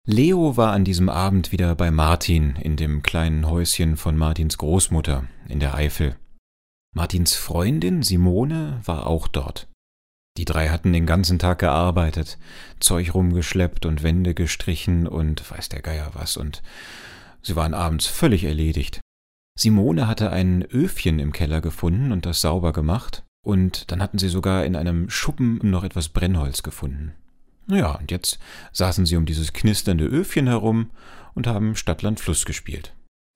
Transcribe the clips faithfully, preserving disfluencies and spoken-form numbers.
Leo war an diesem Abend wieder bei Martin in dem kleinen Häuschen von Martins Großmutter in der Eifel. Martins Freundin Simone war auch dort. Die drei hatten den ganzen Tag gearbeitet, Zeug rumgeschleppt und Wände gestrichen und weiß der Geier was, und sie waren abends völlig erledigt. Simone hatte ein Öfchen im Keller gefunden und das sauber gemacht, und dann hatten sie sogar in einem Schuppen noch etwas Brennholz gefunden. Naja, und jetzt saßen sie um dieses knisternde Öfchen herum und haben Stadt-Land Fluss gespielt.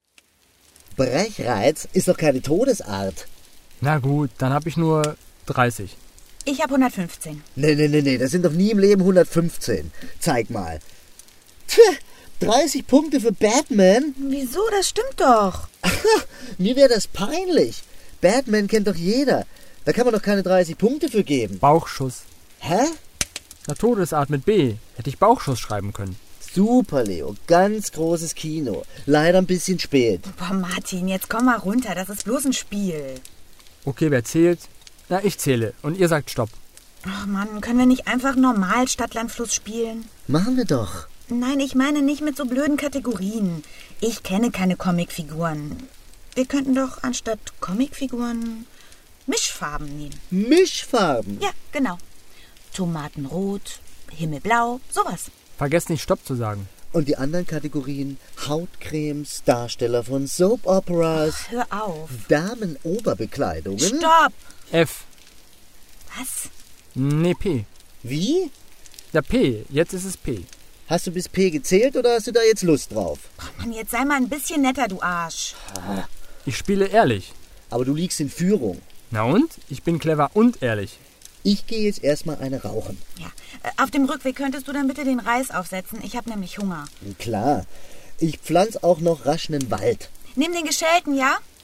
Brechreiz ist doch keine Todesart. Na gut, dann hab ich nur dreißig. Ich hab hundertfünfzehn. Nee, nee, nee, nee, das sind doch nie im Leben hundertfünfzehn. Zeig mal. Tch, dreißig Punkte für Batman? Wieso? Das stimmt doch. Mir wäre das peinlich. Batman kennt doch jeder. Da kann man doch keine dreißig Punkte für geben. Bauchschuss. Hä? Na, Todesart mit B. Hätte ich Bauchschuss schreiben können. Super, Leo. Ganz großes Kino. Leider ein bisschen spät. Boah, Martin, jetzt komm mal runter. Das ist bloß ein Spiel. Okay, wer zählt? Na, ich zähle. Und ihr sagt Stopp. Ach Mann, können wir nicht einfach normal Stadt-Land-Fluss spielen? Machen wir doch. Nein, ich meine nicht mit so blöden Kategorien. Ich kenne keine Comicfiguren. Wir könnten doch anstatt Comicfiguren Mischfarben nehmen. Mischfarben? Ja, genau. Tomatenrot, Himmelblau, sowas. Vergesst nicht Stopp zu sagen. Und die anderen Kategorien: Hautcremes, Darsteller von Soap Operas, Ach, hör auf. Damenoberbekleidungen. Stopp! F. Was? Nee, P. Wie? Na, P. Jetzt ist es P. Hast du bis P gezählt oder hast du da jetzt Lust drauf? Ach Mann, jetzt sei mal ein bisschen netter, du Arsch. Ich spiele ehrlich. Aber du liegst in Führung. Na und? Ich bin clever und ehrlich. Ich gehe jetzt erstmal eine rauchen. Ja, äh, auf dem Rückweg könntest du dann bitte den Reis aufsetzen. Ich habe nämlich Hunger. Klar. Ich pflanz auch noch rasch einen Wald. Nimm den geschälten, ja?